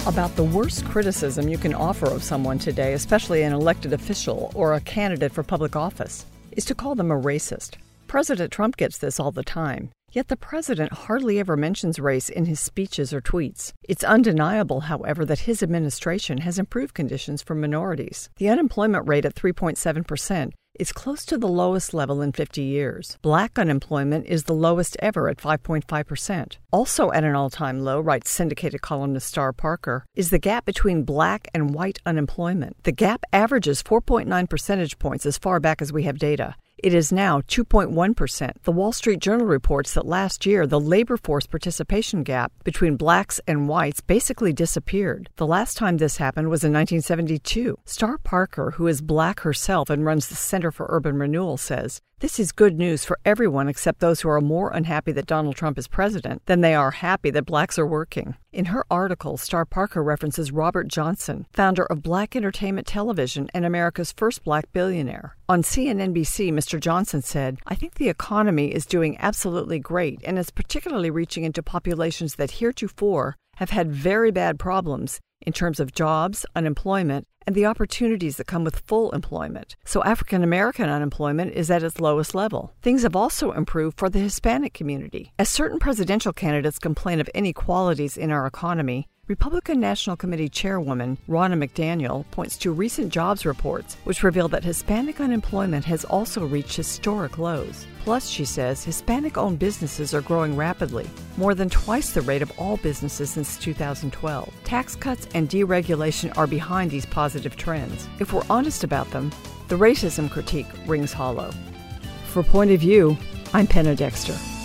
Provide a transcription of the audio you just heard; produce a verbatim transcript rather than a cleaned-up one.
About the worst criticism you can offer of someone today, especially an elected official or a candidate for public office, is to call them a racist. President Trump gets this all the time, yet the president hardly ever mentions race in his speeches or tweets. It's undeniable, however, that his administration has improved conditions for minorities. The unemployment rate at three point seven percent is close to the lowest level in fifty years. Black unemployment is the lowest ever at five point five percent. Also at an all-time low, writes syndicated columnist Star Parker, is the gap between black and white unemployment. The gap averages four point nine percentage points as far back as we have data. It is now two point one percent. The Wall Street Journal reports that last year, the labor force participation gap between blacks and whites basically disappeared. The last time this happened was in nineteen seventy-two. Star Parker, who is black herself and runs the Center for Urban Renewal, says, "This is good news for everyone except those who are more unhappy that Donald Trump is president than they are happy that blacks are working." In her article, Star Parker references Robert Johnson, founder of Black Entertainment Television and America's first black billionaire. On C N N C, Mister Johnson said, "I think the economy is doing absolutely great and is particularly reaching into populations that heretofore have had very bad problems in terms of jobs, unemployment, and the opportunities that come with full employment. So African American unemployment is at its lowest level. Things have also improved for the Hispanic community. As certain presidential candidates complain of inequalities in our economy, Republican National Committee Chairwoman Ronna McDaniel points to recent jobs reports which reveal that Hispanic unemployment has also reached historic lows. Plus, she says, Hispanic-owned businesses are growing rapidly, more than twice the rate of all businesses since two thousand twelve. Tax cuts and deregulation are behind these positive trends. If we're honest about them, the racism critique rings hollow." For Point of View, I'm Penna Dexter.